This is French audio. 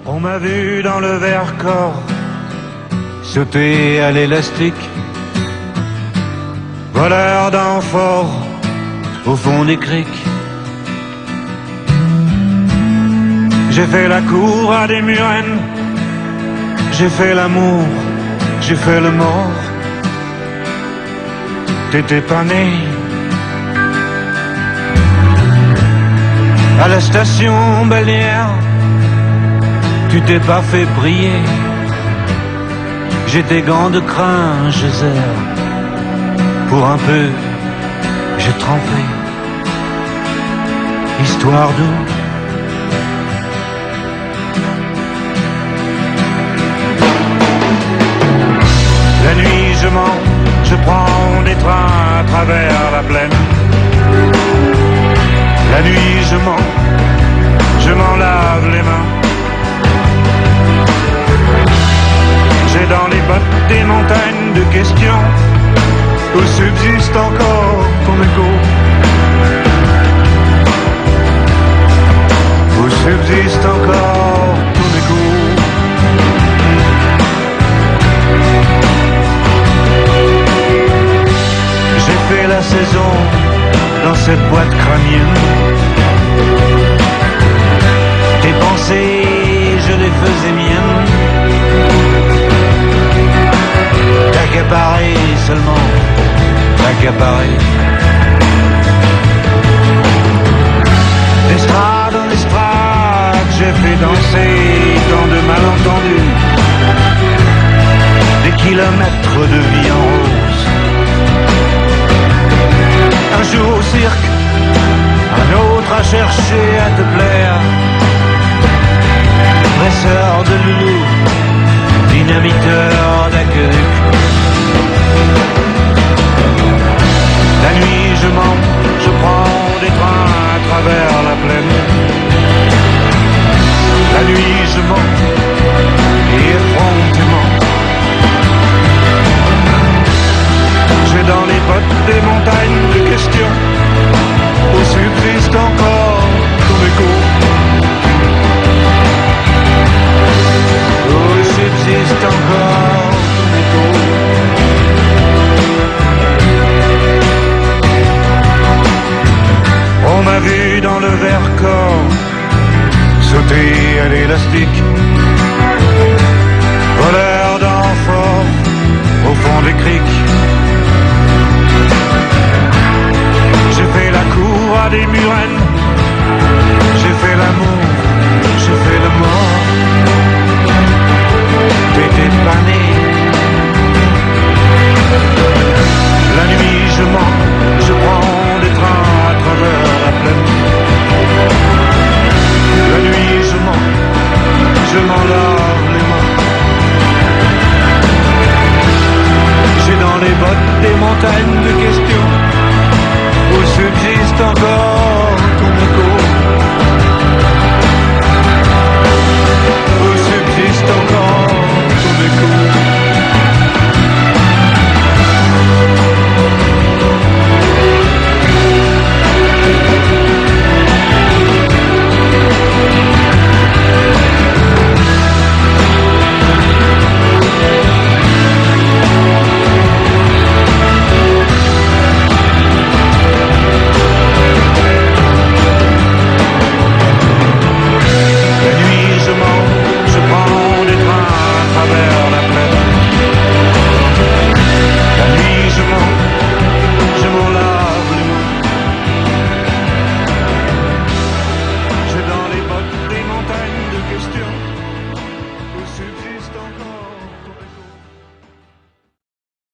On m'a vu dans le Vercors sauter à l'élastique, voleur d'amphores au fond des criques. J'ai fait la cour à des murennes, j'ai fait l'amour, j'ai fait le mort. T'étais pas né. À la station balnéaire, tu t'es pas fait briller. J'ai des gants de crin, je serre. Pour un peu, j'ai trempé. Histoire d'eau. La nuit je mens, je prends des trains à travers la plaine. La nuit je mens, je m'en lave les mains. J'ai dans les bottes des montagnes de questions où subsiste encore ton écho. Où subsiste encore ton écho. J'ai fait la saison dans cette boîte crânienne. Tes pensées, je les faisais miennes. T'accaparer seulement, t'accaparer. D'estrade en estrade, j'ai fait danser tant de malentendus. Des kilomètres de vie en rose. Un jour au cirque, un autre à chercher à te plaire. Presseur de loulou, dynamiteur d'accueil. La nuit je mens, je prends des trains à travers la plaine. La nuit je mens, et effrontément. J'ai dans les bottes des montagnes de questions où subsiste encore ton écho. Où subsiste encore ton écho. On m'a vu dans le Vercors sauter à l'élastique,